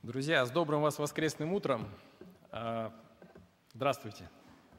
Друзья, с добрым вас воскресным утром. Здравствуйте.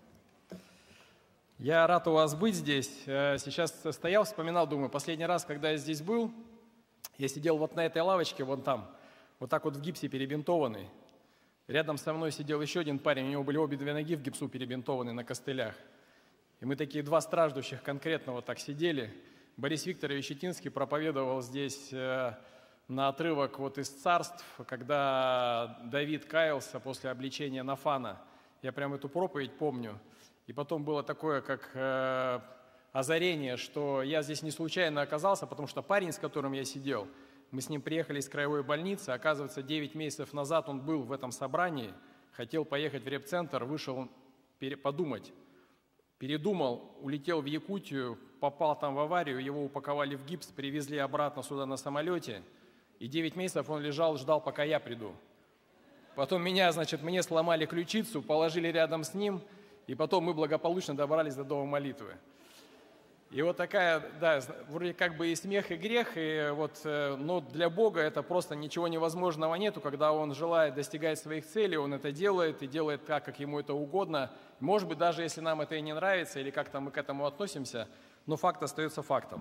Я рад у вас быть здесь. Сейчас стоял, вспоминал, думаю, последний раз, когда я здесь был, я сидел вот на этой лавочке, вон там, вот так вот в гипсе перебинтованный. Рядом со мной сидел еще один парень, у него были обе две ноги в гипсу перебинтованы на костылях. И мы такие два страждущих конкретно вот так сидели. Борис Викторович Щетинский проповедовал здесь на отрывок вот из Царств, когда Давид каялся после обличения Нафана. Я прям эту проповедь помню. И потом было такое, как озарение, что я здесь не случайно оказался, потому что парень, с которым я сидел, мы с ним приехали из краевой больницы, оказывается, 9 месяцев назад он был в этом собрании, хотел поехать в репцентр, вышел подумать, передумал, улетел в Якутию, попал там в аварию, его упаковали в гипс, привезли обратно сюда на самолете, и 9 месяцев он лежал, ждал, пока я приду. Потом мне сломали ключицу, положили рядом с ним, и потом мы благополучно добрались до дома молитвы. И вот такая, да, вроде как бы и смех, и грех, но для Бога это просто ничего невозможного нету, когда Он желает достигать своих целей, Он это делает, и делает так, как Ему это угодно. Может быть, даже если нам это и не нравится, или как-то мы к этому относимся, но факт остается фактом.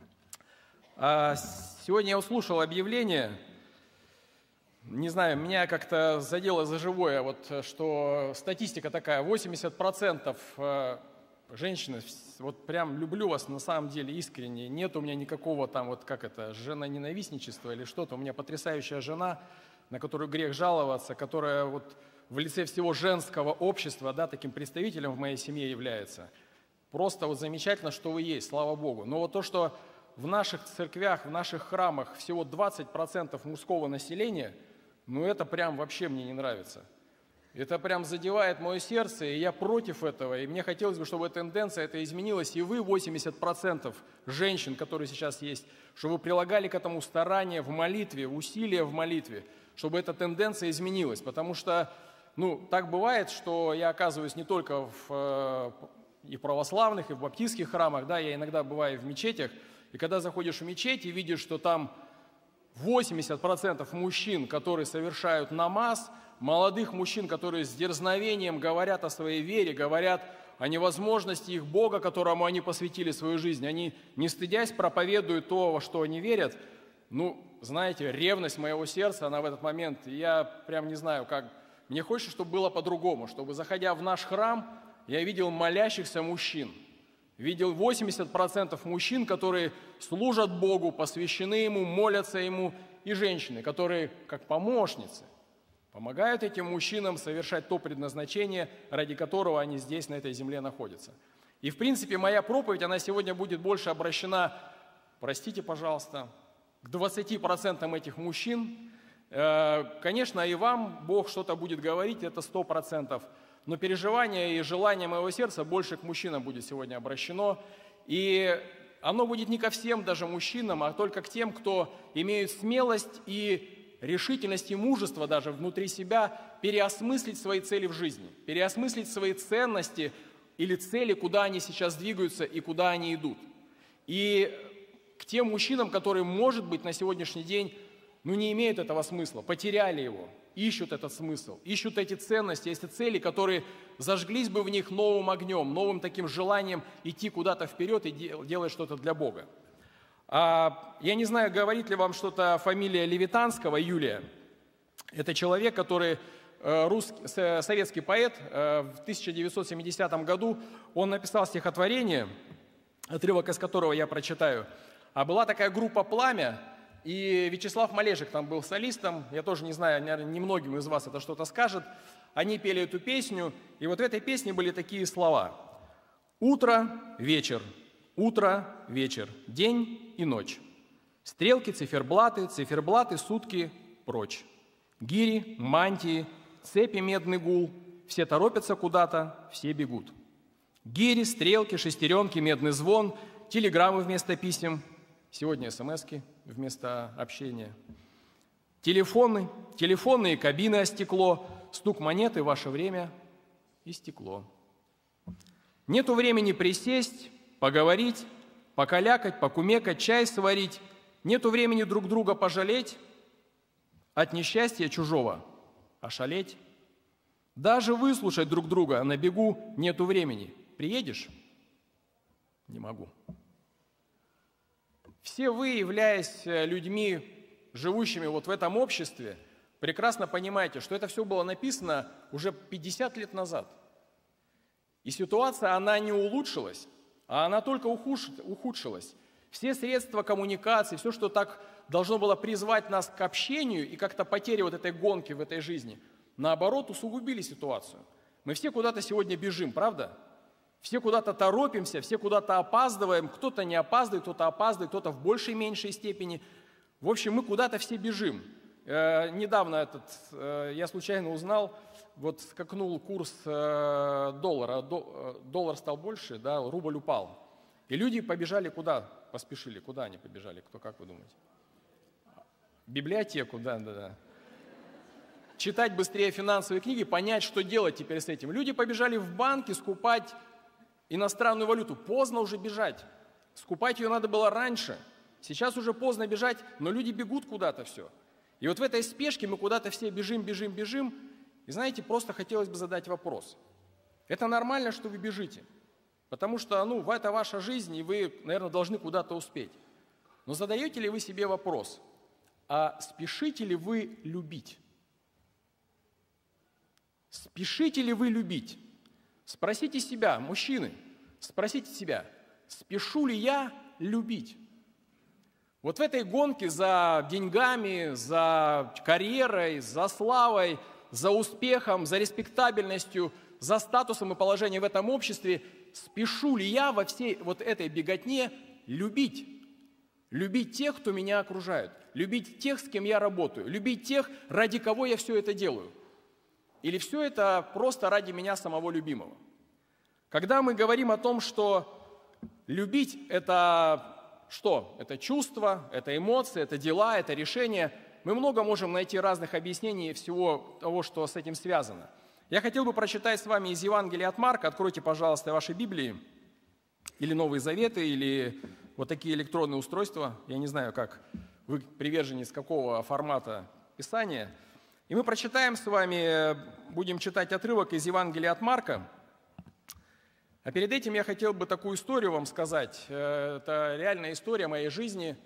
Сегодня я услышал объявление, не знаю, меня как-то задело за живое, что статистика такая, 80% женщины, вот прям люблю вас на самом деле искренне, нет у меня никакого там, женоненавистничества или что-то, у меня потрясающая жена, на которую грех жаловаться, которая в лице всего женского общества, да, таким представителем в моей семье является. Просто замечательно, что вы есть, слава Богу. Но то, что в наших церквях, в наших храмах всего 20% мужского населения, это прям вообще мне не нравится. Это прям задевает мое сердце, и я против этого. И мне хотелось бы, чтобы тенденция эта изменилась, и вы, 80% женщин, которые сейчас есть, чтобы вы прилагали к этому старания в молитве, усилия в молитве, чтобы эта тенденция изменилась. Потому что, так бывает, что я оказываюсь не только и в православных, и в баптистских храмах, да, я иногда бываю в мечетях, и когда заходишь в мечеть и видишь, что там 80% мужчин, которые совершают намаз, молодых мужчин, которые с дерзновением говорят о своей вере, говорят о невозможности их Бога, которому они посвятили свою жизнь. Они, не стыдясь, проповедуют то, во что они верят. Знаете, ревность моего сердца, она в этот момент, я прям не знаю, как. Мне хочется, чтобы было по-другому, чтобы, заходя в наш храм, я видел молящихся мужчин. Видел 80% мужчин, которые служат Богу, посвящены Ему, молятся Ему, и женщины, которые, как помощницы, помогают этим мужчинам совершать то предназначение, ради которого они здесь, на этой земле, находятся. И, в принципе, моя проповедь, она сегодня будет больше обращена, простите, пожалуйста, к 20% этих мужчин. Конечно, и вам Бог что-то будет говорить, это 100%. Но переживание и желание моего сердца больше к мужчинам будет сегодня обращено. И оно будет не ко всем даже мужчинам, а только к тем, кто имеет смелость и решительность и мужество даже внутри себя переосмыслить свои цели в жизни, переосмыслить свои ценности или цели, куда они сейчас двигаются и куда они идут. И к тем мужчинам, которые, может быть, на сегодняшний день не имеют этого смысла, потеряли его, ищут этот смысл, ищут эти ценности, эти цели, которые зажглись бы в них новым огнем, новым таким желанием идти куда-то вперед и делать что-то для Бога. Я не знаю, говорит ли вам что-то фамилия Левитанского, Юлия. Это человек, который советский поэт, в 1970 году он написал стихотворение, отрывок из которого я прочитаю. Была такая группа «Пламя», и Вячеслав Малежик там был солистом, я тоже не знаю, наверное, немногим из вас это что-то скажет. Они пели эту песню, и в этой песне были такие слова. «Утро, вечер, день и ночь. Стрелки, циферблаты, сутки прочь. Гири, мантии, цепи, медный гул, все торопятся куда-то, все бегут. Гири, стрелки, шестеренки, медный звон, телеграммы вместо писем, сегодня смски вместо общения. Телефонные кабины о стекло, стук монеты, ваше время истекло. Нету времени присесть, поговорить, покалякать, покумекать, чай сварить. Нету времени друг друга пожалеть. от несчастья чужого ошалеть. Даже выслушать друг друга на бегу нету времени. Приедешь? Не могу. Все вы, являясь людьми, живущими вот в этом обществе, прекрасно понимаете, что это все было написано уже 50 лет назад. И ситуация, она не улучшилась, а она только ухудшилась. Все средства коммуникации, все, что так должно было призвать нас к общению и как-то потере вот этой гонки в этой жизни, наоборот, усугубили ситуацию. Мы все куда-то сегодня бежим, правда? Все куда-то торопимся, все куда-то опаздываем, кто-то не опаздывает, кто-то в большей и меньшей степени. В общем, мы куда-то все бежим. Недавно я случайно узнал, вот скакнул курс доллара, доллар стал больше, да, рубль упал. И люди побежали куда? Поспешили. Куда они побежали? Кто, как вы думаете? В библиотеку, да. Читать быстрее финансовые книги, понять, что делать теперь с этим. Люди побежали в банки скупать иностранную валюту. Поздно уже бежать. Скупать ее надо было раньше. Сейчас уже поздно бежать, но люди бегут куда-то все. И вот в этой спешке мы куда-то все бежим. И знаете, просто хотелось бы задать вопрос. Это нормально, что вы бежите? Потому что, это ваша жизнь, и вы, наверное, должны куда-то успеть. Но задаете ли вы себе вопрос, а спешите ли вы любить? Спешите ли вы любить? Спросите себя, мужчины, спросите себя, спешу ли я любить? Вот в этой гонке за деньгами, за карьерой, за славой, за успехом, за респектабельностью, за статусом и положением в этом обществе, спешу ли я во всей вот этой беготне любить? Любить тех, кто меня окружает, любить тех, с кем я работаю, любить тех, ради кого я все это делаю. Или все это просто ради меня самого любимого? Когда мы говорим о том, что любить – это что? Это чувство, это эмоции, это дела, это решения. Мы много можем найти разных объяснений всего того, что с этим связано. Я хотел бы прочитать с вами из Евангелия от Марка. Откройте, пожалуйста, ваши Библии, или Новые Заветы, или вот такие электронные устройства. Я не знаю, как вы приверженец какого формата Писания. И мы прочитаем с вами, будем читать отрывок из Евангелия от Марка. А перед этим я хотел бы такую историю вам сказать. Это реальная история моей жизни.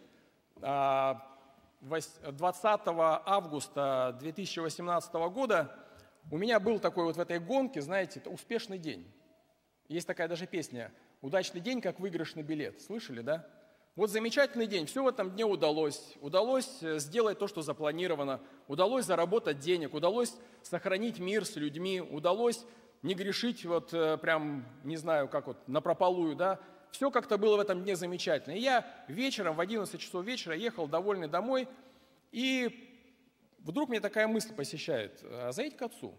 20 августа 2018 года у меня был такой вот в этой гонке, знаете, успешный день. Есть такая даже песня «Удачный день, как выигрышный билет». Слышали, да? Вот замечательный день, все в этом дне удалось. Удалось сделать то, что запланировано. Удалось заработать денег, удалось сохранить мир с людьми, удалось не грешить вот прям, не знаю, как вот напропалую, да. Все как-то было в этом дне замечательно. И я вечером, в 11 часов вечера ехал довольный домой, и вдруг мне такая мысль посещает: а заедь к отцу.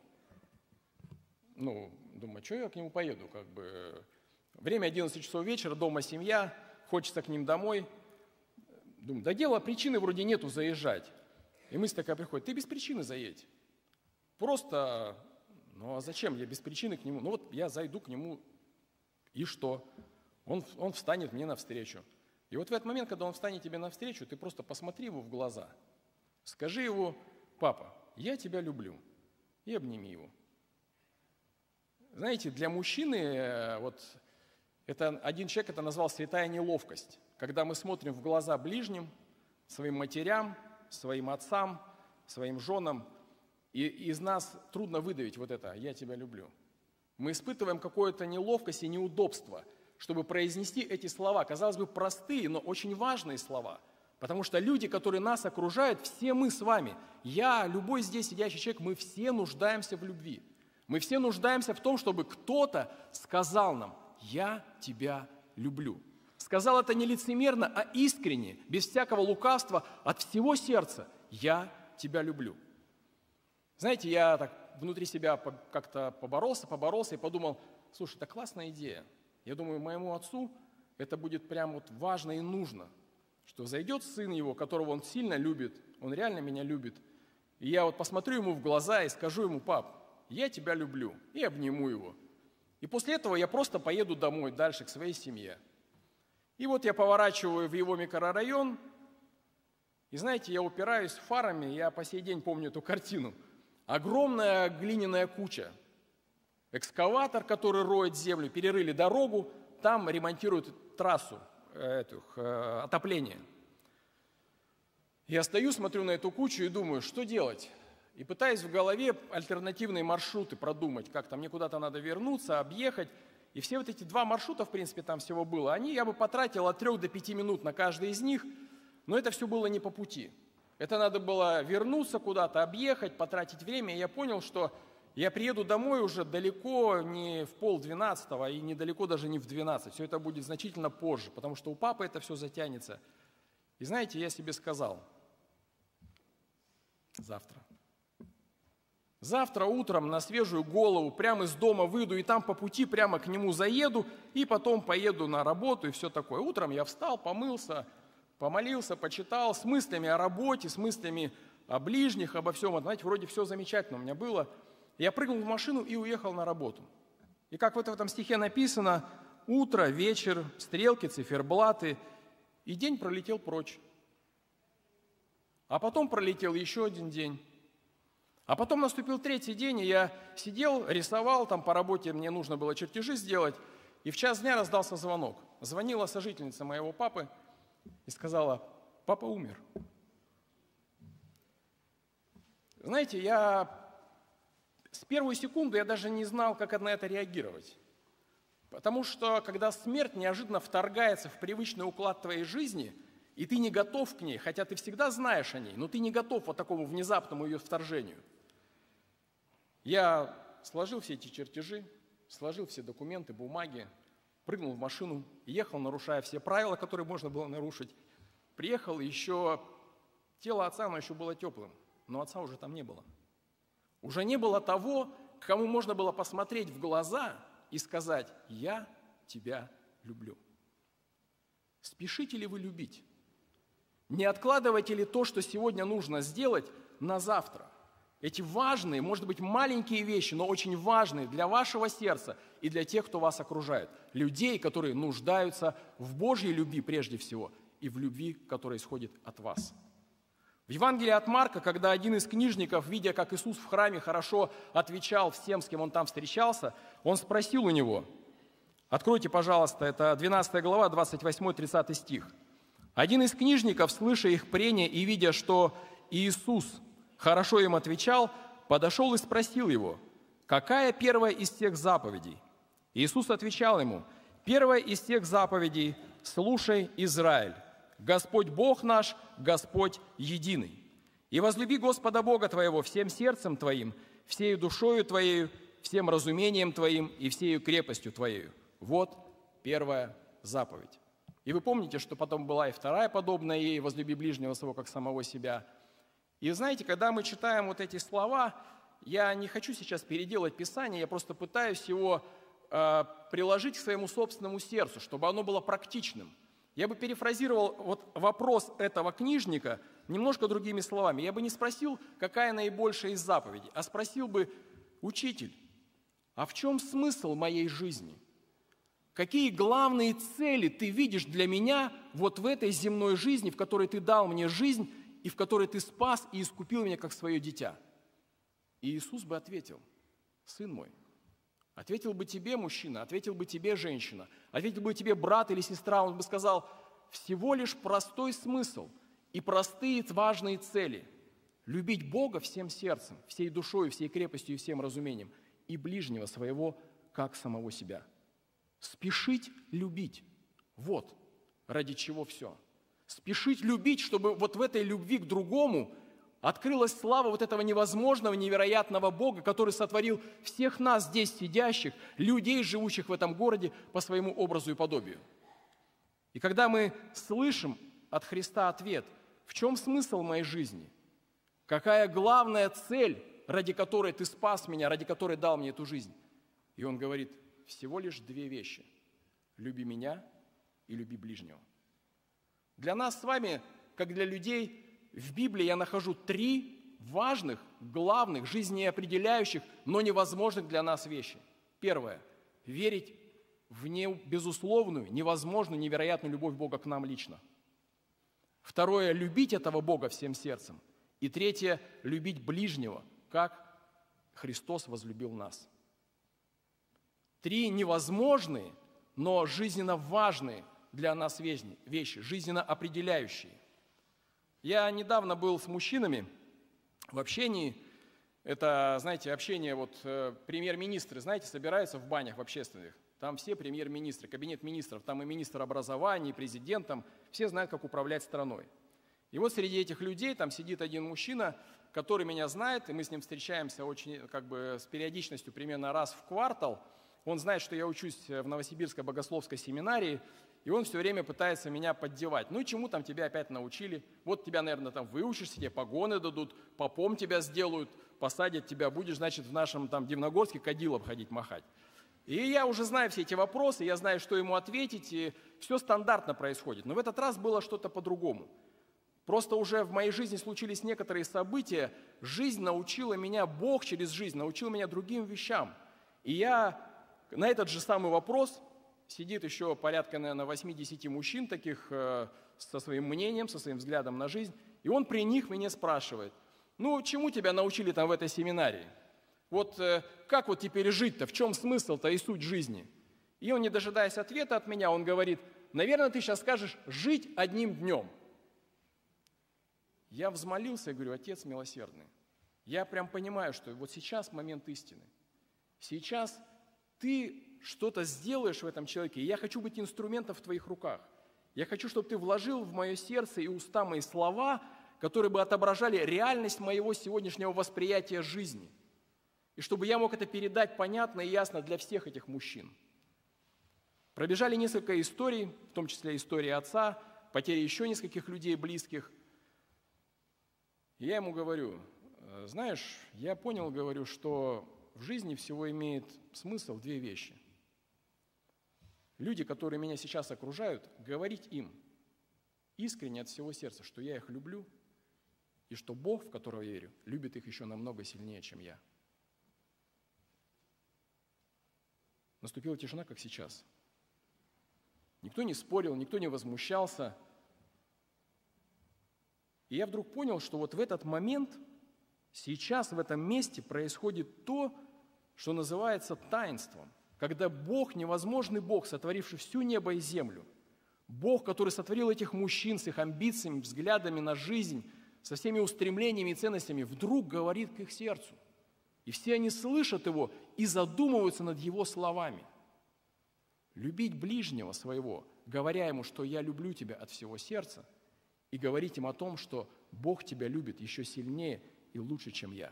Думаю, что я к нему поеду, как бы. Время 11 часов вечера, дома семья, хочется к ним домой. Думаю, да дела, причины вроде нету заезжать. И мысль такая приходит: ты без причины заедь. Просто, а зачем я без причины к нему? Вот я зайду к нему, и что? Он встанет мне навстречу. И вот в этот момент, когда он встанет тебе навстречу, ты просто посмотри его в глаза. Скажи ему: папа, я тебя люблю. И обними его. Знаете, для мужчины, вот это один человек это назвал святая неловкость. Когда мы смотрим в глаза ближним, своим матерям, своим отцам, своим женам, и из нас трудно выдавить вот это «я тебя люблю». Мы испытываем какую-то неловкость и неудобство, чтобы произнести эти слова. Казалось бы, простые, но очень важные слова. Потому что люди, которые нас окружают, все мы с вами, я, любой здесь сидящий человек, мы все нуждаемся в любви. Мы все нуждаемся в том, чтобы кто-то сказал нам: «Я тебя люблю». Сказал это не лицемерно, а искренне, без всякого лукавства, от всего сердца: «Я тебя люблю». Знаете, я так внутри себя как-то поборолся и подумал: слушай, это классная идея. Я думаю, моему отцу это будет прям вот важно и нужно, что зайдет сын его, которого он сильно любит, он реально меня любит, и я вот посмотрю ему в глаза и скажу ему: пап, я тебя люблю, и обниму его. И после этого я просто поеду домой, дальше к своей семье. И вот я поворачиваю в его микрорайон, И знаете, я упираюсь фарами, я по сей день помню эту картину. Огромная глиняная куча. Экскаватор, который роет землю, перерыли дорогу, там ремонтируют трассу отопления. Я стою, смотрю на эту кучу и думаю, что делать? И пытаюсь в голове альтернативные маршруты продумать, как там мне куда-то надо вернуться, объехать. И все вот эти 2 маршрута, в принципе, там всего было, я бы потратил от 3 до 5 минут на каждый из них, но это все было не по пути. Это надо было вернуться куда-то, объехать, потратить время. И я понял, что я приеду домой уже далеко не в 11:30 и недалеко даже не в 12. Все это будет значительно позже, потому что у папы это все затянется. И знаете, я себе сказал, завтра утром на свежую голову прямо из дома выйду и там по пути прямо к нему заеду, и потом поеду на работу и все такое. Утром я встал, помылся, помолился, почитал с мыслями о работе, с мыслями о ближних, обо всем. Знаете, вроде все замечательно у меня было. Я прыгнул в машину и уехал на работу. И как вот в этом стихе написано, утро, вечер, стрелки, циферблаты, и день пролетел прочь. А потом пролетел еще один день. А потом наступил 3-й день, и я сидел, рисовал, там по работе мне нужно было чертежи сделать, и в 1:00 дня раздался звонок. Звонила сожительница моего папы и сказала, папа умер. Знаете, с первой секунды я даже не знал, как на это реагировать. Потому что, когда смерть неожиданно вторгается в привычный уклад твоей жизни, и ты не готов к ней, хотя ты всегда знаешь о ней, но ты не готов вот такому внезапному ее вторжению. Я сложил все эти чертежи, сложил все документы, бумаги, прыгнул в машину, ехал, нарушая все правила, которые можно было нарушить. Приехал, еще тело отца, оно еще было теплым, но отца уже там не было. Уже не было того, к кому можно было посмотреть в глаза и сказать, я тебя люблю. Спешите ли вы любить? Не откладывайте ли то, что сегодня нужно сделать, на завтра? Эти важные, может быть, маленькие вещи, но очень важные для вашего сердца и для тех, кто вас окружает. Людей, которые нуждаются в Божьей любви прежде всего и в любви, которая исходит от вас. В Евангелии от Марка, когда один из книжников, видя, как Иисус в храме хорошо отвечал всем, с кем он там встречался, он спросил у него, откройте, пожалуйста, это 12 глава, 28-30 стих. Один из книжников, слыша их прения и видя, что Иисус хорошо им отвечал, подошел и спросил его, какая первая из всех заповедей? Иисус отвечал ему, первая из всех заповедей, слушай, Израиль, Господь Бог наш, Господь единый. И возлюби Господа Бога твоего всем сердцем твоим, всею душою твоею, всем разумением твоим и всею крепостью твоею. Вот первая заповедь. И вы помните, что потом была и вторая подобная ей, возлюби ближнего своего, как самого себя. И знаете, когда мы читаем вот эти слова, я не хочу сейчас переделать Писание, я просто пытаюсь его приложить к своему собственному сердцу, чтобы оно было практичным. Я бы перефразировал вот вопрос этого книжника немножко другими словами. Я бы не спросил, какая наибольшая из заповедей, а спросил бы, учитель, а в чем смысл моей жизни? Какие главные цели ты видишь для меня вот в этой земной жизни, в которой ты дал мне жизнь и в которой ты спас и искупил меня как свое дитя? И Иисус бы ответил, сын мой, ответил бы тебе мужчина, ответил бы тебе женщина, ответил бы тебе брат или сестра, он бы сказал, всего лишь простой смысл и простые важные цели. Любить Бога всем сердцем, всей душой, всей крепостью и всем разумением, и ближнего своего, как самого себя. Спешить любить. Вот ради чего все. Спешить любить, чтобы вот в этой любви к другому открылась слава вот этого невозможного, невероятного Бога, который сотворил всех нас здесь сидящих, людей, живущих в этом городе, по своему образу и подобию. И когда мы слышим от Христа ответ, в чем смысл моей жизни? Какая главная цель, ради которой ты спас меня, ради которой дал мне эту жизнь? И он говорит, всего лишь 2 вещи. Люби меня и люби ближнего. Для нас с вами, как для людей, в Библии я нахожу 3 важных, главных, жизнеопределяющих, но невозможных для нас вещи. Первое – верить в безусловную, невозможную, невероятную любовь Бога к нам лично. Второе – любить этого Бога всем сердцем. И третье – любить ближнего, как Христос возлюбил нас. 3 невозможные, но жизненно важные для нас вещи, жизненно определяющие. Я недавно был с мужчинами в общении. Это, знаете, общение, премьер-министры, знаете, собираются в банях в общественных. Там все премьер-министры, кабинет министров, там и министр образования, и президент, там все знают, как управлять страной. И вот среди этих людей там сидит один мужчина, который меня знает, и мы с ним встречаемся очень, с периодичностью примерно раз в квартал. Он знает, что я учусь в Новосибирской богословской семинарии, и он все время пытается меня поддевать. Ну, чему там тебя опять научили? Вот тебя, наверное, там выучишься, тебе погоны дадут, попом тебя сделают, посадят тебя, будешь, значит, в нашем там Дивногорске кадилом ходить махать. И я уже знаю все эти вопросы, я знаю, что ему ответить, и все стандартно происходит. Но в этот раз было что-то по-другому. Просто уже в моей жизни случились некоторые события. Жизнь научила меня, Бог через жизнь научил меня другим вещам. И я на этот же самый вопрос, сидит еще порядка, наверное, 8-10 мужчин таких со своим мнением, со своим взглядом на жизнь, и он при них меня спрашивает: ну, чему тебя научили там в этой семинарии? Вот как вот теперь жить-то, в чем смысл-то и суть жизни? И он, не дожидаясь ответа от меня, он говорит: наверное, ты сейчас скажешь «жить одним днем». Я взмолился и говорю: Отец милосердный, я прям понимаю, что вот сейчас момент истины. Сейчас ты что-то сделаешь в этом человеке, и я хочу быть инструментом в твоих руках. Я хочу, чтобы ты вложил в мое сердце и уста мои слова, которые бы отображали реальность моего сегодняшнего восприятия жизни. И чтобы я мог это передать понятно и ясно для всех этих мужчин. Пробежали несколько историй, в том числе история отца, потери еще нескольких людей близких. И я ему говорю: знаешь, я понял, говорю, что в жизни всего имеет смысл 2 вещи. Люди, которые меня сейчас окружают, говорить им искренне от всего сердца, что я их люблю, и что Бог, в которого я верю, любит их еще намного сильнее, чем я. Наступила тишина, как сейчас. Никто не спорил, никто не возмущался. И я вдруг понял, что вот в этот момент, сейчас в этом месте происходит то, что называется таинством. Когда Бог, невозможный Бог, сотворивший всю небо и землю, Бог, который сотворил этих мужчин с их амбициями, взглядами на жизнь, со всеми устремлениями и ценностями, вдруг говорит к их сердцу. И все они слышат Его и задумываются над Его словами. Любить ближнего своего, говоря ему, что я люблю тебя от всего сердца, и говорить им о том, что Бог тебя любит еще сильнее и лучше, чем я.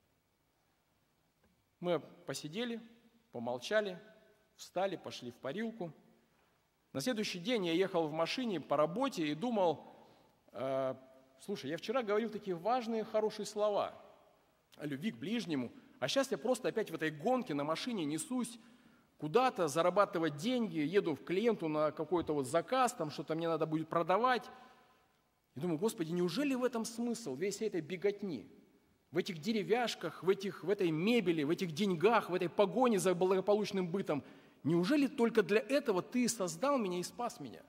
Мы посидели, помолчали, встали, пошли в парилку. На следующий день я ехал в машине по работе и думал: слушай, я вчера говорил такие важные, хорошие слова о любви к ближнему, а сейчас я просто опять в этой гонке на машине несусь куда-то, зарабатывать деньги, еду к клиенту на какой-то вот заказ, там что-то мне надо будет продавать. И думаю: Господи, неужели в этом смысл всей этой беготни? В этих деревяшках, в этой мебели, в этих деньгах, в этой погоне за благополучным бытом. Неужели только для этого Ты создал меня и спас меня?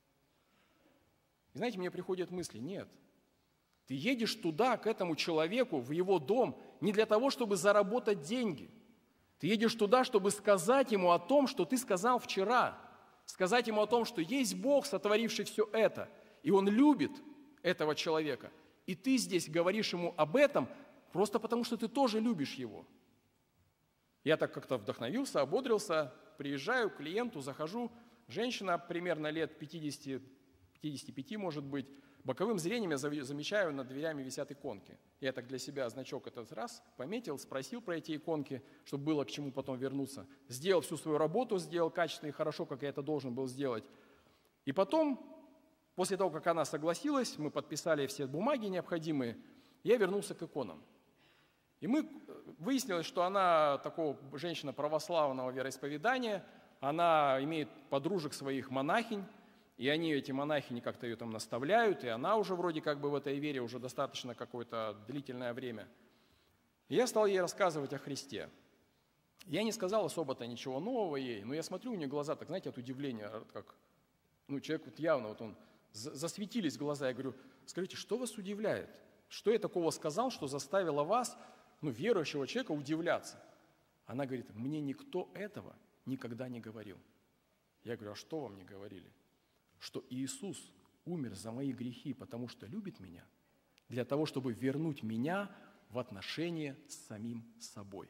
И знаете, мне приходят мысли: нет. Ты едешь туда, к этому человеку, в его дом, не для того, чтобы заработать деньги. Ты едешь туда, чтобы сказать ему о том, что ты сказал вчера. Сказать ему о том, что есть Бог, сотворивший все это, и Он любит этого человека. И ты здесь говоришь ему об этом просто потому, что ты тоже любишь его. Я так как-то вдохновился, ободрился, приезжаю к клиенту, захожу, женщина примерно лет 50, 55, может быть, боковым зрением я замечаю, над дверями висят иконки. Я так для себя значок этот раз пометил, спросил про эти иконки, чтобы было к чему потом вернуться. Сделал всю свою работу, сделал качественно и хорошо, как я это должен был сделать. И потом, после того, как она согласилась, мы подписали все бумаги необходимые, я вернулся к иконам. И выяснилось, что она такого женщина православного вероисповедания, она имеет подружек своих монахинь, и они, эти монахини, как-то ее там наставляют, и она уже вроде как бы в этой вере уже достаточно какое-то длительное время. И я стал ей рассказывать о Христе. Я не сказал особо-то ничего нового ей, но я смотрю, у нее глаза, так знаете, от удивления, как, человек вот явно, вот он засветились глаза. Я говорю, скажите, что вас удивляет? Что я такого сказал, что заставило вас, верующего человека, удивляться? Она говорит, мне никто этого никогда не говорил. Я говорю, а что вам не говорили? Что Иисус умер за мои грехи, потому что любит меня, для того, чтобы вернуть меня в отношения с самим собой.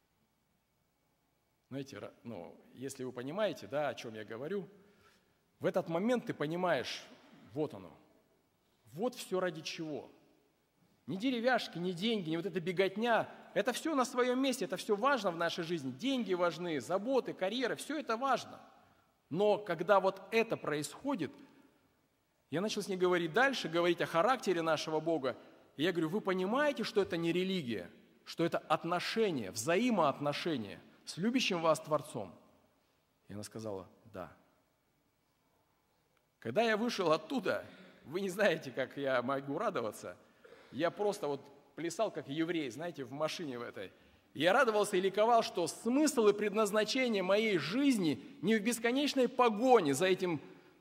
Знаете, если вы понимаете, о чем я говорю, в этот момент ты понимаешь, вот оно, вот все ради чего. Ни деревяшки, ни деньги, ни вот эта беготня, это все на своем месте, это все важно в нашей жизни. Деньги важны, заботы, карьера, все это важно. Но когда вот это происходит, я начал с ней говорить дальше, говорить о характере нашего Бога. И я говорю, вы понимаете, что это не религия, что это отношения, взаимоотношения с любящим вас Творцом? И она сказала, да. Когда я вышел оттуда, вы не знаете, как я могу радоваться. Я просто плясал, как еврей, знаете, в машине в этой. Я радовался и ликовал, что смысл и предназначение моей жизни не в бесконечной погоне за этим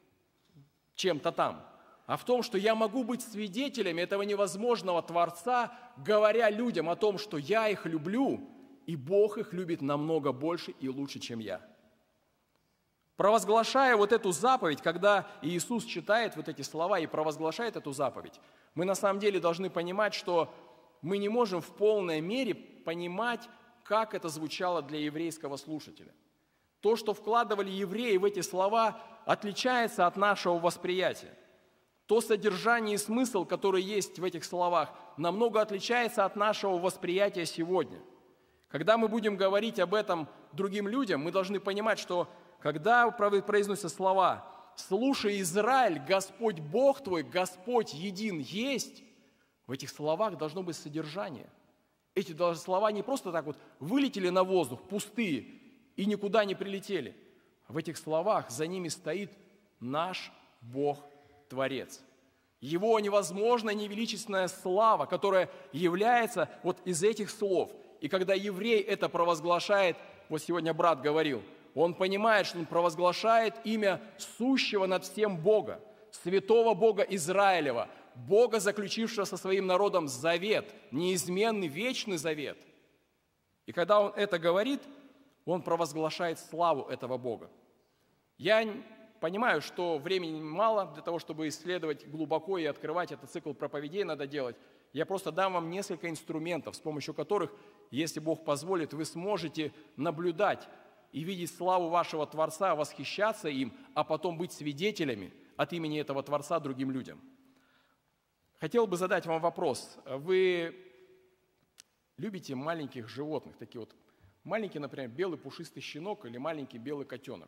чем-то там, а в том, что я могу быть свидетелями этого невозможного Творца, говоря людям о том, что я их люблю, и Бог их любит намного больше и лучше, чем я. Провозглашая эту заповедь, когда Иисус читает эти слова и провозглашает эту заповедь, мы на самом деле должны понимать, что мы не можем в полной мере понимать, как это звучало для еврейского слушателя. То, что вкладывали евреи в эти слова, отличается от нашего восприятия. То содержание и смысл, который есть в этих словах, намного отличается от нашего восприятия сегодня. Когда мы будем говорить об этом другим людям, мы должны понимать, что когда произносятся слова «Слушай, Израиль, Господь Бог твой, Господь един есть», в этих словах должно быть содержание. Эти слова не просто так вылетели на воздух, пустые, и никуда не прилетели. В этих словах за ними стоит наш Бог-творец. Его невозможная, невеличественная слава, которая является из этих слов. И когда еврей это провозглашает, сегодня брат говорил, он понимает, что он провозглашает имя сущего над всем Бога, святого Бога Израилева, Бога, заключившего со своим народом завет, неизменный, вечный завет. И когда он это говорит, он провозглашает славу этого Бога. Я понимаю, что времени мало для того, чтобы исследовать глубоко и открывать этот цикл проповедей, надо делать. Я просто дам вам несколько инструментов, с помощью которых, если Бог позволит, вы сможете наблюдать и видеть славу вашего Творца, восхищаться им, а потом быть свидетелями от имени этого Творца другим людям. Хотел бы задать вам вопрос. Вы любите маленьких животных, такие маленький, например, белый пушистый щенок или маленький белый котенок?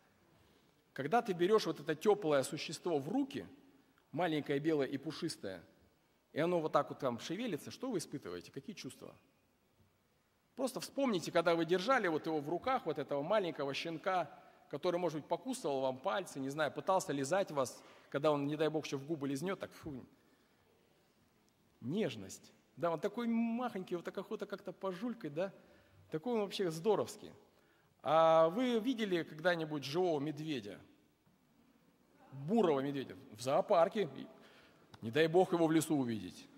Когда ты берешь это теплое существо в руки, маленькое белое и пушистое, и оно так там шевелится, что вы испытываете? Какие чувства? Просто вспомните, когда вы держали его в руках, этого маленького щенка, который, может быть, покусывал вам пальцы, не знаю, пытался лизать вас, когда он, не дай бог, еще в губы лизнет, так фу. Нежность. Да, он такой махонький, охота как-то пожулькать, да? Такой он вообще здоровский. А вы видели когда-нибудь живого медведя? Бурого медведя в зоопарке? Не дай бог его в лесу увидеть.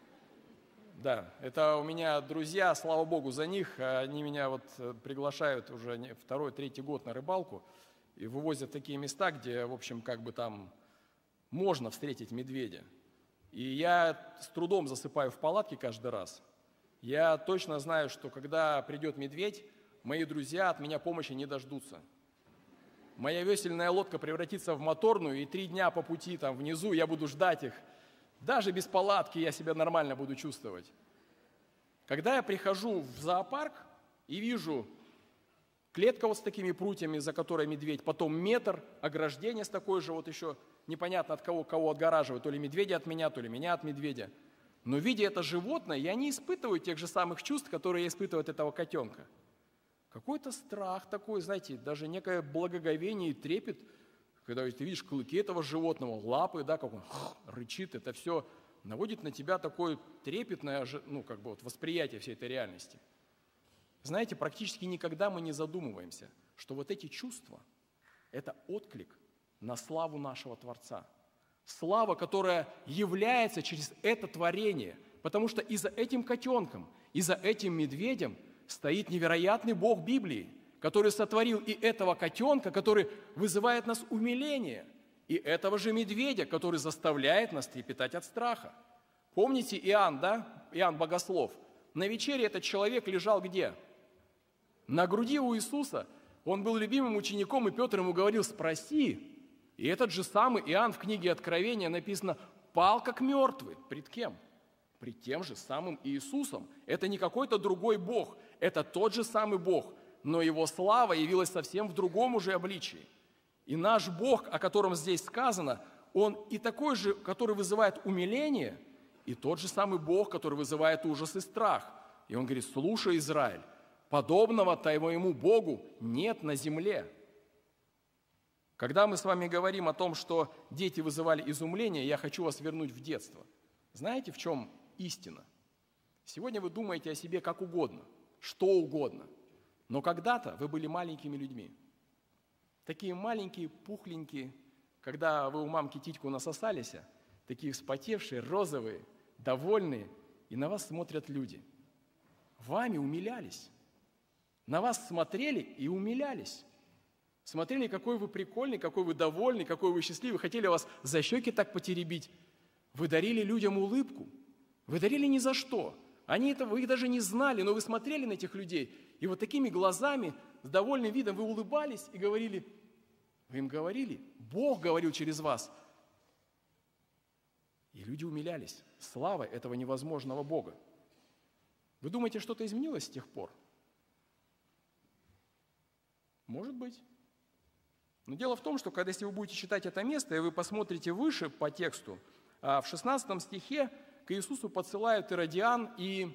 Да, это у меня друзья, слава богу за них, они меня приглашают уже 2-3 год на рыбалку и вывозят в такие места, где, в общем, там можно встретить медведя. И я с трудом засыпаю в палатке каждый раз. Я точно знаю, что когда придет медведь, мои друзья от меня помощи не дождутся. Моя весельная лодка превратится в моторную, и 3 дня по пути внизу я буду ждать их. Даже без палатки я себя нормально буду чувствовать. Когда я прихожу в зоопарк и вижу клетка с такими прутьями, за которой медведь, потом метр, ограждение с такой же, еще непонятно от кого отгораживают, то ли медведя от меня, то ли меня от медведя. Но видя это животное, я не испытываю тех же самых чувств, которые я испытываю от этого котенка. Какой-то страх такой, знаете, даже некое благоговение и трепет, когда ты видишь клыки этого животного, лапы, как он рычит, это все наводит на тебя такое трепетное восприятие всей этой реальности. Знаете, практически никогда мы не задумываемся, что эти чувства – это отклик на славу нашего Творца. Слава, которая является через это творение. Потому что и за этим котенком, и за этим медведем стоит невероятный Бог Библии, который сотворил и этого котенка, который вызывает нас умиление, и этого же медведя, который заставляет нас трепетать от страха. Помните Иоанн, да? Иоанн Богослов. На вечере этот человек лежал где? На груди у Иисуса. Он был любимым учеником, и Петр ему говорил: спроси. И этот же самый Иоанн в книге Откровения написано: пал как мертвый. Пред кем? Пред тем же самым Иисусом. Это не какой-то другой Бог, это тот же самый Бог, но Его слава явилась совсем в другом уже обличии. И наш Бог, о котором здесь сказано, Он и такой же, который вызывает умиление, и тот же самый Бог, который вызывает ужас и страх. И Он говорит: слушай, Израиль, подобного твоему Богу нет на земле. Когда мы с вами говорим о том, что дети вызывали изумление, я хочу вас вернуть в детство. Знаете, в чем истина? Сегодня вы думаете о себе как угодно, что угодно. Но когда-то вы были маленькими людьми. Такие маленькие, пухленькие, когда вы у мамки титьку насосались, такие вспотевшие, розовые, довольные, и на вас смотрят люди. Вами умилялись. На вас смотрели и умилялись. Смотрели, какой вы прикольный, какой вы довольный, какой вы счастливый, хотели вас за щеки так потеребить. Вы дарили людям улыбку. Вы дарили ни за что. Вы их даже не знали, но вы смотрели на этих людей, и вот такими глазами, с довольным видом вы улыбались и говорили, вы им говорили, Бог говорил через вас. И люди умилялись славой этого невозможного Бога. Вы думаете, что-то изменилось с тех пор? Может быть. Но дело в том, что если вы будете читать это место, и вы посмотрите выше по тексту, в 16 стихе к Иисусу подсылают Иродиан и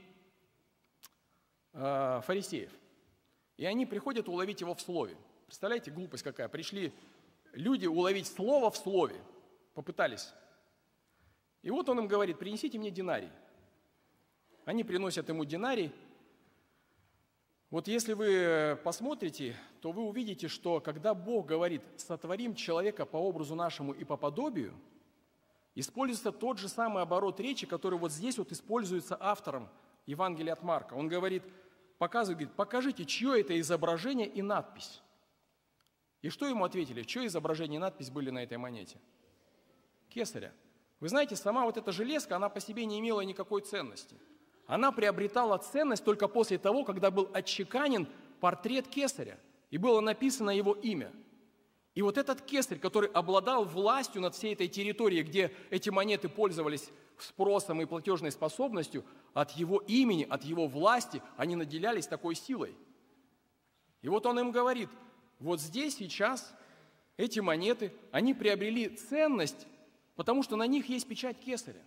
фарисеев. И они приходят уловить его в слове. Представляете, глупость какая. Пришли люди уловить слово в слове. Попытались. И вот он им говорит: принесите мне динарий. Они приносят ему динарий. Вот если вы посмотрите, то вы увидите, что когда Бог говорит: сотворим человека по образу нашему и по подобию, используется тот же самый оборот речи, который вот здесь вот используется автором Евангелия от Марка. Он говорит, говорит, покажите, чье это изображение и надпись. И что ему ответили? Чье изображение и надпись были на этой монете? Кесаря. Вы знаете, сама вот эта железка, она по себе не имела никакой ценности. Она приобретала ценность только после того, когда был отчеканен портрет кесаря, и было написано его имя. И вот этот кесарь, который обладал властью над всей этой территорией, где эти монеты пользовались спросом и платежной способностью, от его имени, от его власти они наделялись такой силой. И вот он им говорит, вот здесь сейчас эти монеты, они приобрели ценность, потому что на них есть печать кесаря.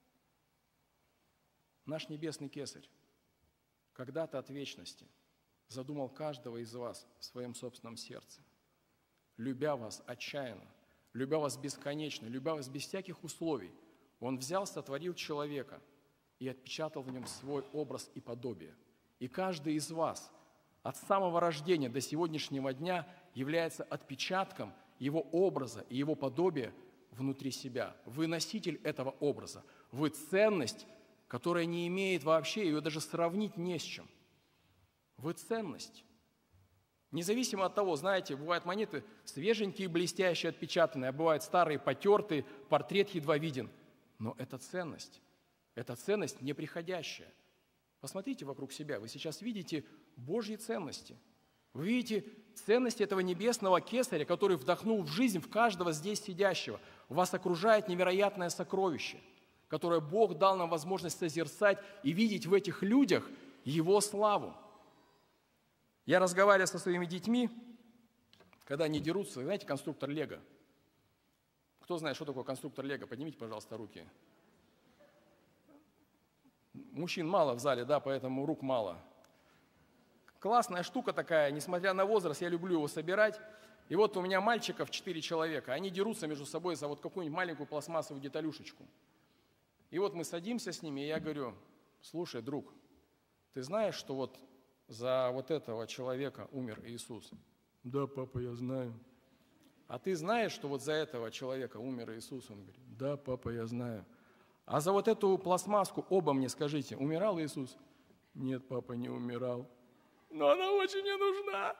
Наш небесный кесарь когда-то от вечности задумал каждого из вас в своем собственном сердце, любя вас отчаянно, любя вас бесконечно, любя вас без всяких условий. Он взял, сотворил человека и отпечатал в нем свой образ и подобие. И каждый из вас от самого рождения до сегодняшнего дня является отпечатком его образа и его подобия внутри себя. Вы носитель этого образа. Вы ценность, которая не имеет вообще, ее даже сравнить не с чем. Вы ценность. Независимо от того, знаете, бывают монеты свеженькие, блестящие, отпечатанные, а бывают старые, потертые, портрет едва виден. Но это ценность неприходящая. Посмотрите вокруг себя, вы сейчас видите Божьи ценности. Вы видите ценности этого небесного кесаря, который вдохнул в жизнь в каждого здесь сидящего. Вас окружает невероятное сокровище, которое Бог дал нам возможность созерцать и видеть в этих людях Его славу. Я разговариваю со своими детьми, когда они дерутся, знаете, конструктор Лего. Кто знает, что такое конструктор Лего? Поднимите, пожалуйста, руки. Мужчин мало в зале, да, поэтому рук мало. Классная штука такая, несмотря на возраст, я люблю его собирать. И вот у меня мальчиков 4 человека, они дерутся между собой за вот какую-нибудь маленькую пластмассовую деталюшечку. И вот мы садимся с ними, и я говорю, слушай, друг, ты знаешь, что вот за вот этого человека умер Иисус? Да, папа, я знаю. а ты знаешь, что вот за этого человека умер Иисус? Он говорит, да, папа, я знаю. А за вот эту пластмасску оба мне скажите, умирал Иисус? Нет, папа, не умирал. Но она очень мне нужна.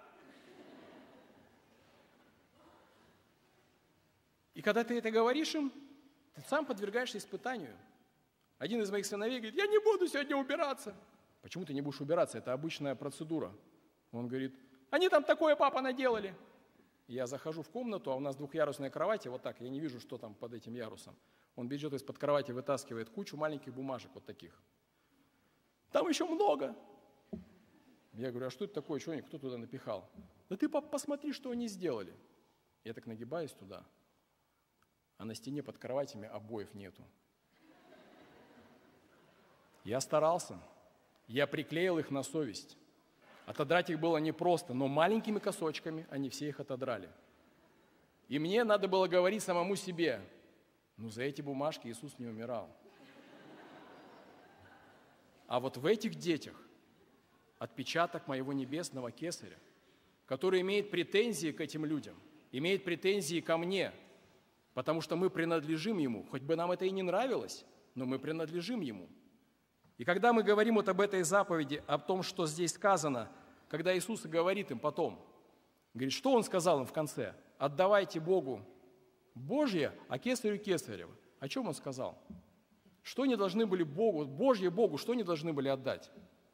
И когда ты это говоришь им, ты сам подвергаешься испытанию. Один из моих сыновей говорит, я не буду сегодня убираться. Почему ты не будешь убираться? Это обычная процедура. Он говорит, они там такое, папа, наделали. Я захожу в комнату, а у нас двухъярусная кровать, и вот так, я не вижу, что там под этим ярусом. Он бежит из-под кровати, вытаскивает кучу маленьких бумажек вот таких. Там еще много. Я говорю, а что это такое, что кто туда напихал? Да ты, папа, посмотри, что они сделали. Я так нагибаюсь туда, а на стене под кроватями обоев нету. Я старался, я приклеил их на совесть. Отодрать их было непросто, но маленькими кусочками они все их отодрали. И мне надо было говорить самому себе, ну за эти бумажки Иисус не умирал. А вот в этих детях отпечаток моего небесного кесаря, который имеет претензии к этим людям, имеет претензии ко мне, потому что мы принадлежим Ему, хоть бы нам это и не нравилось, но мы принадлежим Ему. И когда мы говорим вот об этой заповеди, о том, что здесь сказано, когда Иисус говорит им потом, говорит, что Он сказал им в конце? Отдавайте Богу Божье, а кесарю кесарево. О чем Он сказал? Что они должны были Богу, Божье Богу, что они должны были отдать?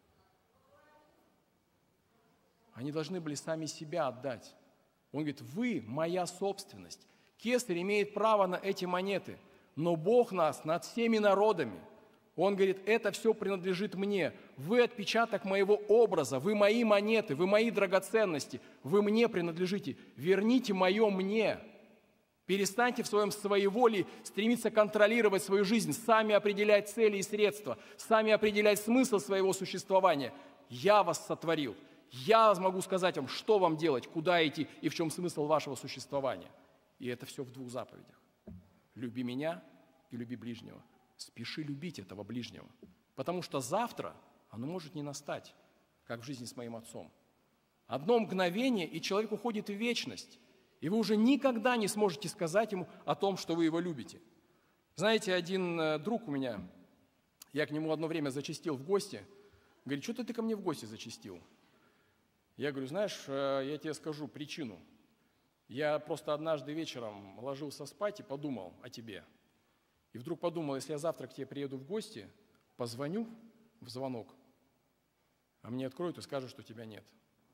Они должны были сами себя отдать. Он говорит, вы моя собственность. Кесарь имеет право на эти монеты, но Бог нас над всеми народами. Он говорит, это все принадлежит мне. Вы отпечаток моего образа, вы мои монеты, вы мои драгоценности, вы мне принадлежите. Верните мое мне. Перестаньте в своем своеволии стремиться контролировать свою жизнь, сами определять цели и средства, сами определять смысл своего существования. Я вас сотворил. Я могу сказать вам, что вам делать, куда идти и в чем смысл вашего существования. И это все в 2 заповедях. Люби меня и люби ближнего. Спеши любить этого ближнего, потому что завтра оно может не настать, как в жизни с моим отцом. Одно мгновение, и человек уходит в вечность, и вы уже никогда не сможете сказать ему о том, что вы его любите. Знаете, один друг у меня, я к нему одно время зачастил в гости, говорит, что ты ко мне в гости зачастил? Я говорю, знаешь, я тебе скажу причину. Я просто однажды вечером ложился спать и подумал о тебе. И вдруг подумал, если я завтра к тебе приеду в гости, позвоню в звонок, а мне откроют и скажут, что тебя нет.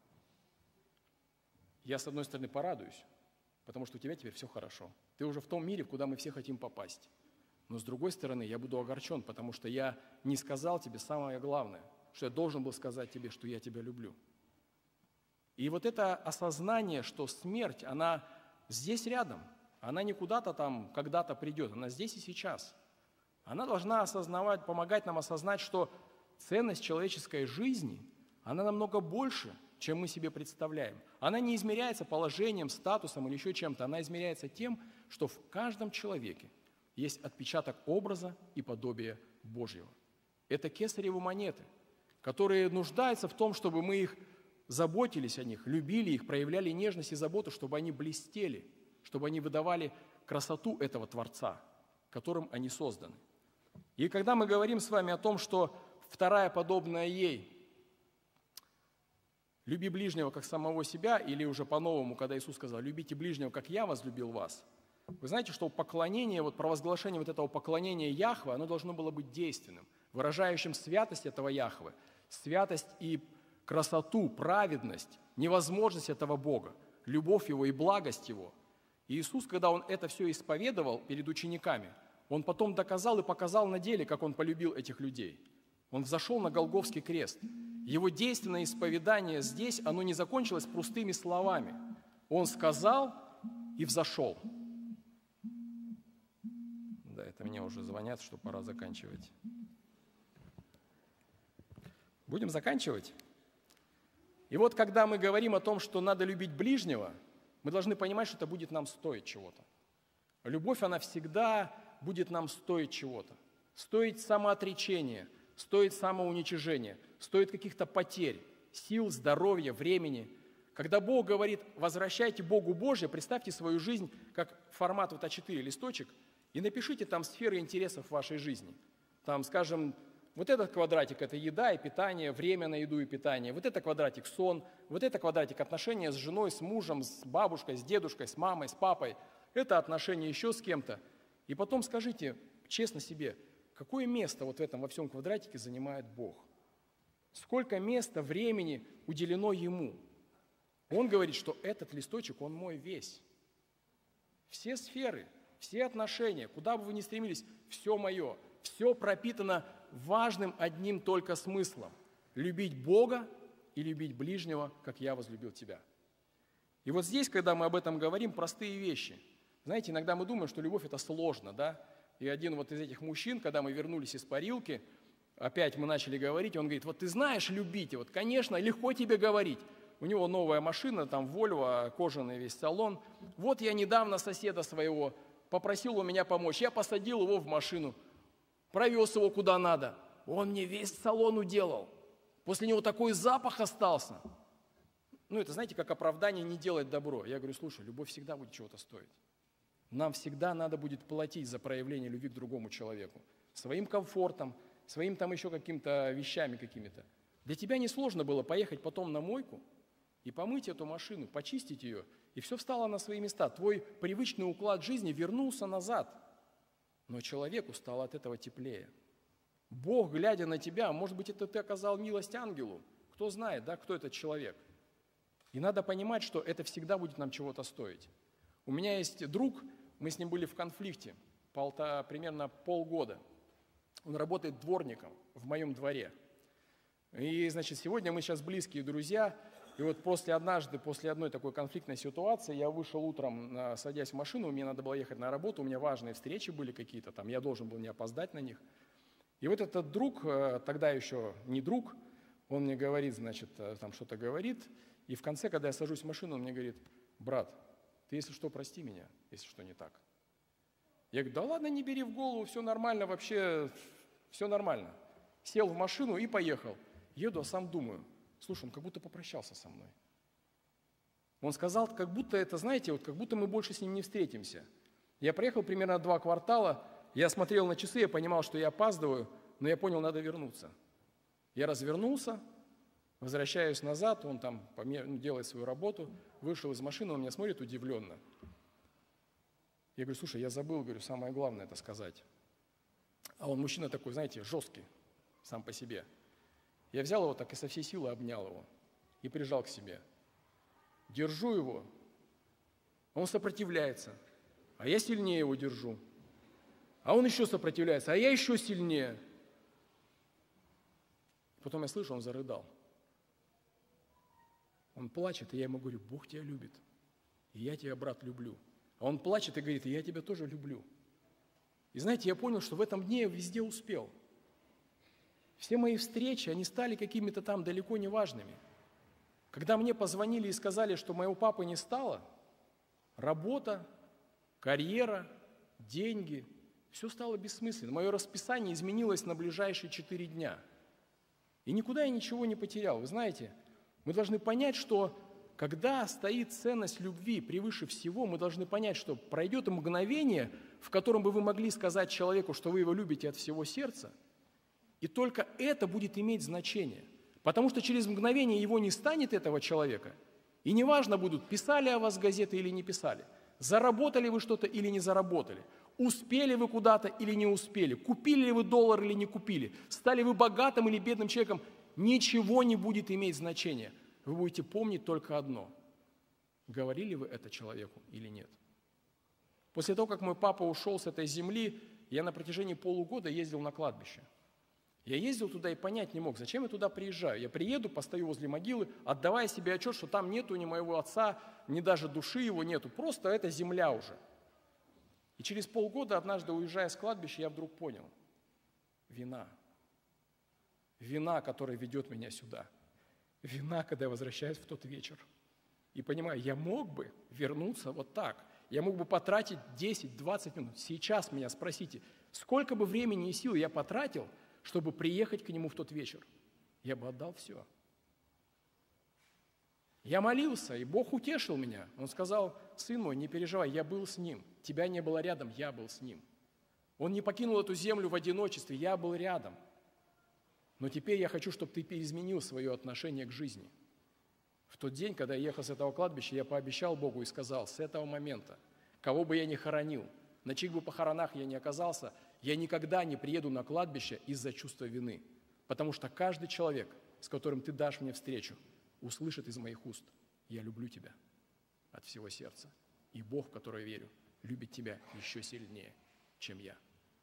Я, с одной стороны, порадуюсь, потому что у тебя теперь все хорошо. Ты уже в том мире, куда мы все хотим попасть. Но, с другой стороны, я буду огорчен, потому что я не сказал тебе самое главное, что я должен был сказать тебе, что я тебя люблю. И вот это осознание, что смерть, она здесь рядом, она не куда-то там когда-то придет, она здесь и сейчас. Она должна осознавать, помогать нам осознать, что ценность человеческой жизни, она намного больше, чем мы себе представляем. Она не измеряется положением, статусом или еще чем-то, она измеряется тем, что в каждом человеке есть отпечаток образа и подобия Божьего. Это кесаревы монеты, которые нуждаются в том, чтобы мы их заботились о них, любили их, проявляли нежность и заботу, чтобы они блестели, чтобы они выдавали красоту этого Творца, которым они созданы. И когда мы говорим с вами о том, что вторая подобная ей, люби ближнего, как самого себя, или уже по-новому, когда Иисус сказал, любите ближнего, как я возлюбил вас, вы знаете, что поклонение, вот провозглашение вот этого поклонения Яхве, оно должно было быть действенным, выражающим святость этого Яхве, святость и красоту, праведность, невозможность этого Бога, любовь Его и благость Его. И Иисус, когда Он это все исповедовал перед учениками, Он потом доказал и показал на деле, как Он полюбил этих людей. Он взошел на Голгофский крест. Его действенное исповедание здесь, оно не закончилось пустыми словами. Он сказал и взошел. Да, это мне уже звонят, что пора заканчивать. Будем заканчивать? И вот когда мы говорим о том, что надо любить ближнего, мы должны понимать, что это будет нам стоить чего-то. Любовь, она всегда будет нам стоить чего-то. Стоить самоотречения, стоит самоуничижения, стоит каких-то потерь, сил, здоровья, времени. Когда Бог говорит, возвращайте Богу Божье, представьте свою жизнь как формат вот А4 листочек и напишите там сферы интересов вашей жизни. Там, скажем, вот этот квадратик – это еда и питание, время на еду и питание. Вот это квадратик – сон. Вот это квадратик – отношения с женой, с мужем, с бабушкой, с дедушкой, с мамой, с папой. Это отношения еще с кем-то. И потом скажите честно себе, какое место вот в этом во всем квадратике занимает Бог? Сколько места, времени уделено Ему? Он говорит, что этот листочек, он мой весь. Все сферы, все отношения, куда бы вы ни стремились, все мое. Все пропитано важным одним только смыслом – любить Бога и любить ближнего, как я возлюбил тебя. И вот здесь, когда мы об этом говорим, простые вещи. Знаете, иногда мы думаем, что любовь – это сложно, да? И один вот из этих мужчин, когда мы вернулись из парилки, опять мы начали говорить, он говорит, вот ты знаешь любить, и вот, конечно, легко тебе говорить. У него новая машина, там Volvo, кожаный весь салон. Вот я недавно соседа своего попросил у меня помочь, я посадил его в машину, провез его куда надо. Он мне весь салон уделал. После него такой запах остался. Ну, это, знаете, как оправдание не делать добро. Я говорю, слушай, любовь всегда будет чего-то стоить. Нам всегда надо будет платить за проявление любви к другому человеку. Своим комфортом, своим там еще какими-то вещами какими-то. Для тебя несложно было поехать потом на мойку и помыть эту машину, почистить ее, и все встало на свои места. Твой привычный уклад жизни вернулся назад. Но человеку стало от этого теплее. Бог, глядя на тебя, может быть, это ты оказал милость ангелу. Кто знает, да, кто этот человек. И надо понимать, что это всегда будет нам чего-то стоить. У меня есть друг, мы с ним были в конфликте примерно полгода. Он работает дворником в моем дворе. И, значит, сегодня мы сейчас близкие друзья. И вот после одной такой конфликтной ситуации, я вышел утром, садясь в машину, мне надо было ехать на работу, у меня важные встречи были какие-то там, я должен был не опоздать на них. И вот этот друг, тогда еще не друг, он мне говорит, значит, там что-то говорит, и в конце, когда я сажусь в машину, он мне говорит, брат, ты, если что, прости меня, если что не так. Я говорю, да ладно, не бери в голову, все нормально, вообще все нормально. Сел в машину и поехал. Еду, а сам думаю, слушай, он как будто попрощался со мной. Он сказал, как будто это, знаете, вот как будто мы больше с ним не встретимся. Я проехал примерно 2 квартала, я смотрел на часы, я понимал, что я опаздываю, но я понял, надо вернуться. Я развернулся, возвращаюсь назад, он там делает свою работу, вышел из машины, он меня смотрит удивленно. Я говорю, слушай, я забыл, говорю, самое главное это сказать. А он мужчина такой, знаете, жесткий сам по себе. Я взял его так и со всей силы обнял его и прижал к себе. Держу его, он сопротивляется, а я сильнее его держу. А он еще сопротивляется, а я еще сильнее. Потом я слышу, он зарыдал. Он плачет, и я ему говорю, Бог тебя любит, и я тебя, брат, люблю. А он плачет и говорит, и я тебя тоже люблю. И знаете, я понял, что в этом дне я везде успел. Все мои встречи, они стали какими-то там далеко не важными. Когда мне позвонили и сказали, что моего папы не стало, работа, карьера, деньги, все стало бессмысленно. Мое расписание изменилось на ближайшие 4 дня. И никуда я ничего не потерял. Вы знаете, мы должны понять, что когда стоит ценность любви превыше всего, мы должны понять, что пройдет мгновение, в котором бы вы могли сказать человеку, что вы его любите от всего сердца, и только это будет иметь значение. Потому что через мгновение его не станет, этого человека. И неважно будут, писали о вас газеты или не писали, заработали вы что-то или не заработали, успели вы куда-то или не успели, купили ли вы доллар или не купили, стали вы богатым или бедным человеком, ничего не будет иметь значения. Вы будете помнить только одно. Говорили вы это человеку или нет? После того, как мой папа ушел с этой земли, я на протяжении полугода ездил на кладбище. Я ездил туда и понять не мог, зачем я туда приезжаю. Я приеду, постою возле могилы, отдавая себе отчет, что там нету ни моего отца, ни даже души его нету. Просто это земля уже. И через полгода, однажды уезжая с кладбища, я вдруг понял. Вина. Вина, которая ведет меня сюда. Вина, когда я возвращаюсь в тот вечер. И понимаю, я мог бы вернуться вот так. Я мог бы потратить 10-20 минут. Сейчас меня спросите, сколько бы времени и сил я потратил, чтобы приехать к нему в тот вечер. Я бы отдал все. Я молился, и Бог утешил меня. Он сказал: сын мой, не переживай, я был с ним. Тебя не было рядом, я был с ним. Он не покинул эту землю в одиночестве, я был рядом. Но теперь я хочу, чтобы ты изменил свое отношение к жизни. В тот день, когда я ехал с этого кладбища, я пообещал Богу и сказал: с этого момента, кого бы я ни хоронил, на чьих бы похоронах я ни оказался, я никогда не приеду на кладбище из-за чувства вины. Потому что каждый человек, с которым ты дашь мне встречу, услышит из моих уст: я люблю тебя от всего сердца. И Бог, в который я верю, любит тебя еще сильнее, чем я.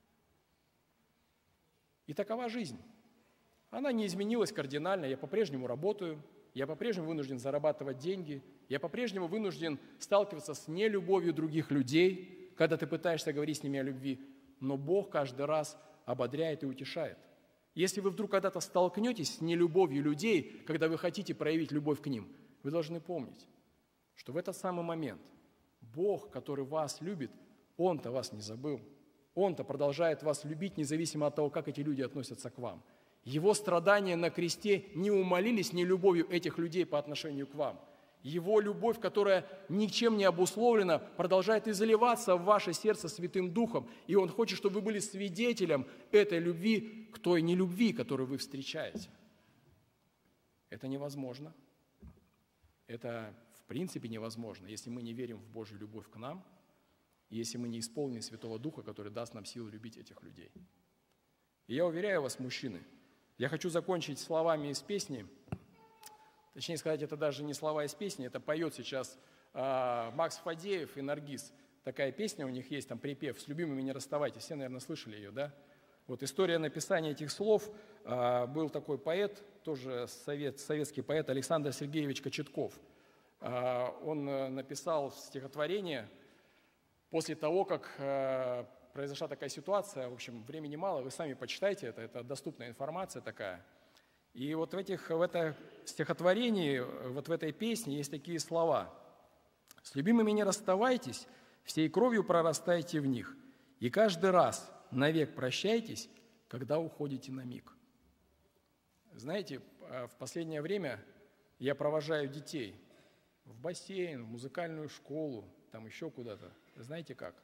И такова жизнь. Она не изменилась кардинально. Я по-прежнему работаю, я по-прежнему вынужден зарабатывать деньги, я по-прежнему вынужден сталкиваться с нелюбовью других людей, когда ты пытаешься говорить с ними о любви. Но Бог каждый раз ободряет и утешает. Если вы вдруг когда-то столкнетесь с нелюбовью людей, когда вы хотите проявить любовь к ним, вы должны помнить, что в этот самый момент Бог, который вас любит, Он-то вас не забыл. Он-то продолжает вас любить, независимо от того, как эти люди относятся к вам. Его страдания на кресте не умалились нелюбовью этих людей по отношению к вам. Его любовь, которая ничем не обусловлена, продолжает изливаться в ваше сердце Святым Духом. И Он хочет, чтобы вы были свидетелем этой любви к той нелюбви, которую вы встречаете. Это невозможно. Это в принципе невозможно, если мы не верим в Божью любовь к нам, и если мы не исполним Святого Духа, который даст нам силу любить этих людей. И я уверяю вас, мужчины, я хочу закончить словами из песни. Точнее сказать, это даже не слова из песни, это поет сейчас Макс Фадеев и Наргиз. Такая песня у них есть, там припев «С любимыми не расставайтесь». Все, наверное, слышали ее, да? Вот история написания этих слов. Был такой поэт, тоже советский поэт Александр Сергеевич Кочетков. Он написал стихотворение после того, как произошла такая ситуация. В общем, времени мало, вы сами почитайте это доступная информация такая. И вот в этом стихотворении, вот в этой песне есть такие слова. «С любимыми не расставайтесь, всей кровью прорастайте в них, и каждый раз навек прощайтесь, когда уходите на миг». Знаете, в последнее время я провожаю детей в бассейн, в музыкальную школу, там еще куда-то. Знаете как?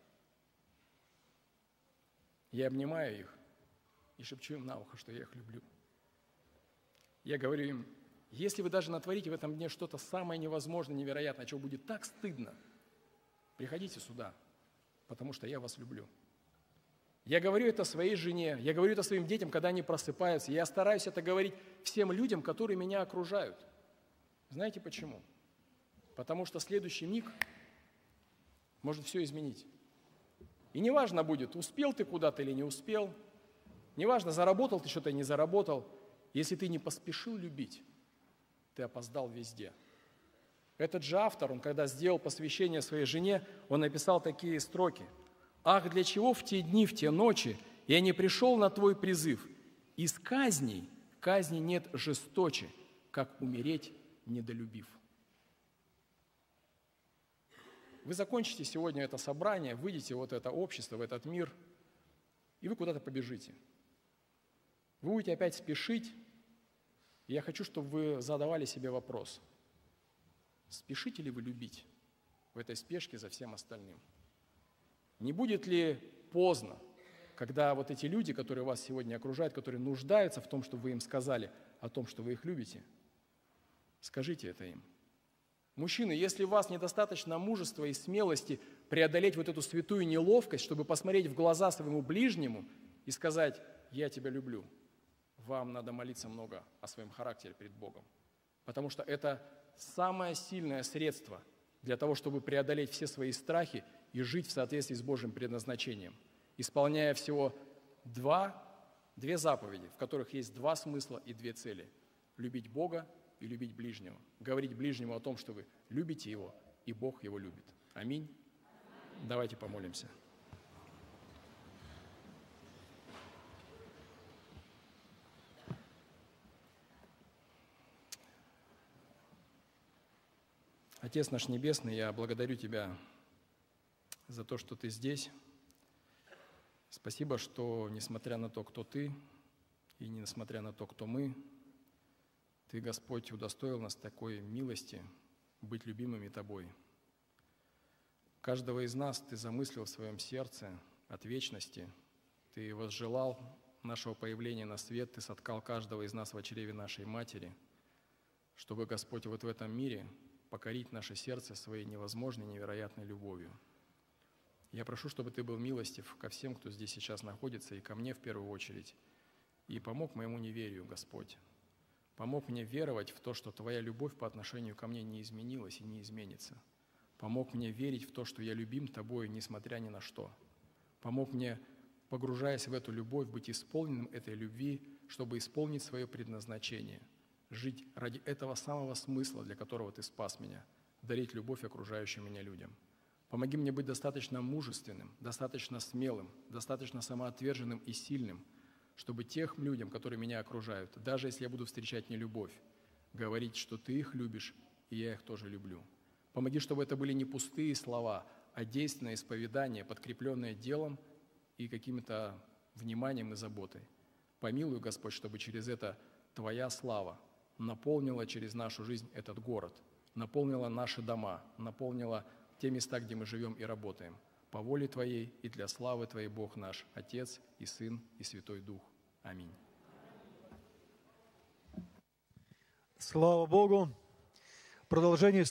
Я обнимаю их и шепчу им на ухо, что я их люблю. Я говорю им: если вы даже натворите в этом дне что-то самое невозможное, невероятное, чего будет так стыдно, приходите сюда, потому что я вас люблю. Я говорю это своей жене, я говорю это своим детям, когда они просыпаются. Я стараюсь это говорить всем людям, которые меня окружают. Знаете почему? Потому что следующий миг может все изменить. И неважно будет, успел ты куда-то или не успел, неважно, заработал ты что-то или не заработал, если ты не поспешил любить, ты опоздал везде. Этот же автор, он когда сделал посвящение своей жене, он написал такие строки: «Ах, для чего в те дни, в те ночи я не пришел на твой призыв? Из казни нет жесточе, как умереть, недолюбив». Вы закончите сегодня это собрание, выйдете в вот это общество, в этот мир, и вы куда-то побежите. Вы будете опять спешить, и я хочу, чтобы вы задавали себе вопрос: спешите ли вы любить в этой спешке за всем остальным? Не будет ли поздно, когда вот эти люди, которые вас сегодня окружают, которые нуждаются в том, чтобы вы им сказали о том, что вы их любите, скажите это им. Мужчины, если у вас недостаточно мужества и смелости преодолеть вот эту святую неловкость, чтобы посмотреть в глаза своему ближнему и сказать: «Я тебя люблю», вам надо молиться много о своем характере перед Богом. Потому что это самое сильное средство для того, чтобы преодолеть все свои страхи и жить в соответствии с Божьим предназначением, исполняя всего две заповеди, в которых есть два смысла и две цели – любить Бога и любить ближнего. Говорить ближнему о том, что вы любите его, и Бог его любит. Аминь. Давайте помолимся. Отец наш Небесный, я благодарю Тебя за то, что Ты здесь. Спасибо, что, несмотря на то, кто Ты, и несмотря на то, кто мы, Ты, Господь, удостоил нас такой милости быть любимыми Тобой. Каждого из нас Ты замыслил в своем сердце от вечности. Ты возжелал нашего появления на свет, Ты соткал каждого из нас в чреве нашей матери, чтобы, Господь, вот в этом мире покорить наше сердце своей невозможной, невероятной любовью. Я прошу, чтобы Ты был милостив ко всем, кто здесь сейчас находится, и ко мне в первую очередь, и помог моему неверию, Господь. Помог мне веровать в то, что Твоя любовь по отношению ко мне не изменилась и не изменится. Помог мне верить в то, что я любим Тобой, несмотря ни на что. Помог мне, погружаясь в эту любовь, быть исполненным этой любви, чтобы исполнить свое предназначение, жить ради этого самого смысла, для которого Ты спас меня, дарить любовь окружающим меня людям. Помоги мне быть достаточно мужественным, достаточно смелым, достаточно самоотверженным и сильным, чтобы тех людям, которые меня окружают, даже если я буду встречать нелюбовь, говорить, что Ты их любишь, и я их тоже люблю. Помоги, чтобы это были не пустые слова, а действенное исповедание, подкрепленное делом и каким-то вниманием и заботой. Помилуй, Господь, чтобы через это Твоя слава наполнила через нашу жизнь этот город, наполнила наши дома, наполнила те места, где мы живем и работаем. По воле Твоей и для славы Твоей, Бог наш, Отец и Сын и Святой Дух. Аминь. Слава Богу. Продолжение